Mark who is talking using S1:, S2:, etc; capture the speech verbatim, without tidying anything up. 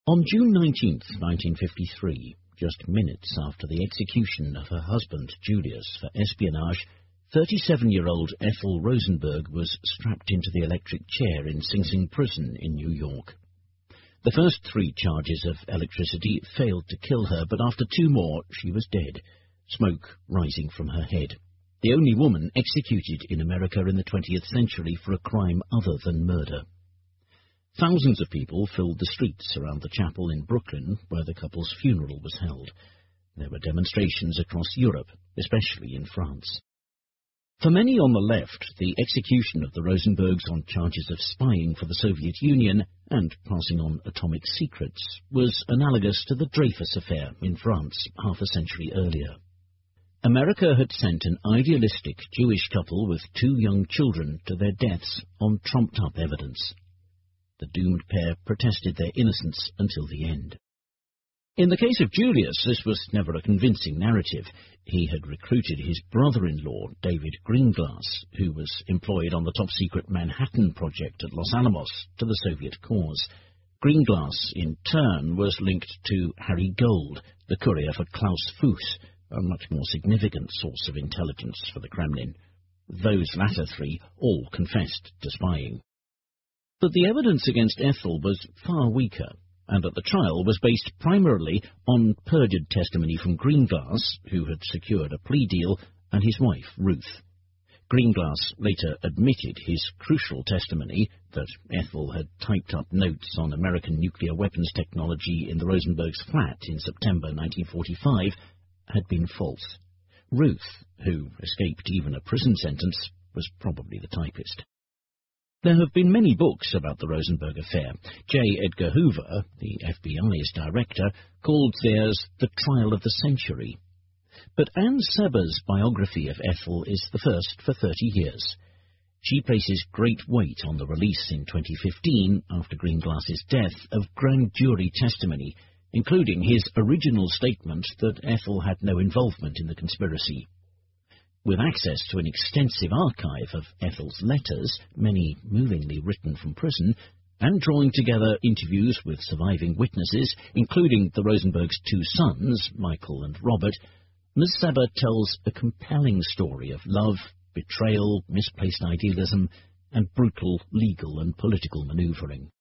S1: On June nineteenth, nineteen fifty-three, just minutes after the execution of her husband Julius for espionage, thirty-seven-year-old Ethel Rosenberg was strapped into the electric chair in Sing Sing prison in New York. The first three charges of electricity failed to kill her, but after two more she was dead, smoke rising from her head. The only woman executed in America in the twentieth century for a crime other than murder. Thousands of people filled the streets around the chapel in Brooklyn where the couple's funeral was held. There were demonstrations across Europe, especially in France. For many on the left, the execution of the Rosenbergs on charges of spying for the Soviet Union and passing on atomic secrets was analogous to the Dreyfus affair in France half a century earlier. America had sent an idealistic Jewish couple with two young children to their deaths on trumped-up evidence. The doomed pair protested their innocence until the end. In the case of Julius, this was never a convincing narrative. He had recruited his brother-in-law, David Greenglass, who was employed on the top-secret Manhattan Project at Los Alamos, to the Soviet cause. Greenglass, in turn, was linked to Harry Gold, the courier for Klaus Fuchs, a much more significant source of intelligence for the Kremlin. Those latter three all confessed to spying. But the evidence against Ethel was far weaker, and at the trial was based primarily on perjured testimony from Greenglass, who had secured a plea deal, and his wife, Ruth. Greenglass later admitted his crucial testimony that Ethel had typed up notes on American nuclear weapons technology in the Rosenbergs' flat in September nineteen forty-five had been false. Ruth, who escaped even a prison sentence, was probably the typist. There have been many books about the Rosenberg affair. J. Edgar Hoover, the F B I's director, called theirs the trial of the century. But Anne Seber's biography of Ethel is the first for thirty years. She places great weight on the release in twenty fifteen, after Greenglass's death, of grand jury testimony, including his original statement that Ethel had no involvement in the conspiracy. With access to an extensive archive of Ethel's letters, many movingly written from prison, and drawing together interviews with surviving witnesses, including the Rosenbergs' two sons, Michael and Robert, Miz Seber tells a compelling story of love, betrayal, misplaced idealism, and brutal legal and political manoeuvring.